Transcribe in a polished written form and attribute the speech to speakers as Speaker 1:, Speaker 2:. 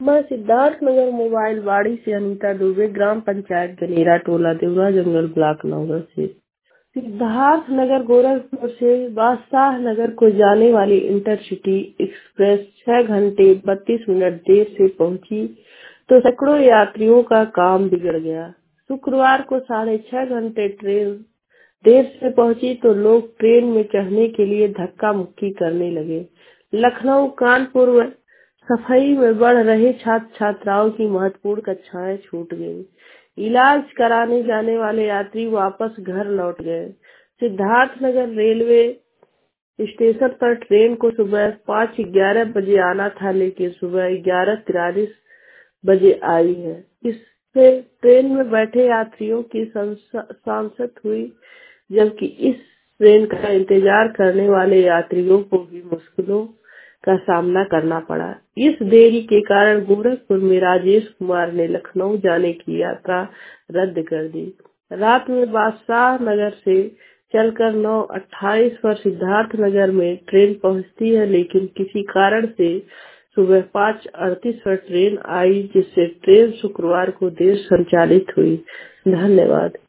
Speaker 1: मैं सिद्धार्थनगर मोबाइल वाड़ी से अनीता दुबे, ग्राम पंचायत गनेरा, टोला देवरा जंगल, ब्लॉक नगर से। सिद्धार्थनगर गोरखपुर से बादशाह नगर को जाने वाली इंटरसिटी एक्सप्रेस 6 घंटे 32 मिनट देर से पहुंची तो सैकड़ों यात्रियों का काम बिगड़ गया। शुक्रवार को 6.5 घंटे ट्रेन देर से पहुंची तो लोग ट्रेन में चढ़ने के लिए धक्का मुक्की करने लगे। लखनऊ कानपुर में सफाई में बढ़ रहे छात्र छात्राओं की महत्वपूर्ण कक्षाएं छूट गयी। इलाज कराने जाने वाले यात्री वापस घर लौट गए। सिद्धार्थनगर रेलवे स्टेशन पर ट्रेन को सुबह 5:11 बजे आना था, लेकिन सुबह 11:43 बजे आई है। इससे ट्रेन में बैठे यात्रियों की सांसत हुई, जबकि इस ट्रेन का इंतजार करने वाले यात्रियों को भी मुश्किलों का सामना करना पड़ा। इस देरी के कारण गोरखपुर में राजेश कुमार ने लखनऊ जाने की यात्रा रद्द कर दी। रात में बादशाह नगर से चलकर 9:28 पर सिद्धार्थनगर में ट्रेन पहुंचती है, लेकिन किसी कारण से सुबह 5:38 पर ट्रेन आई, जिससे ट्रेन शुक्रवार को देर संचालित हुई। धन्यवाद।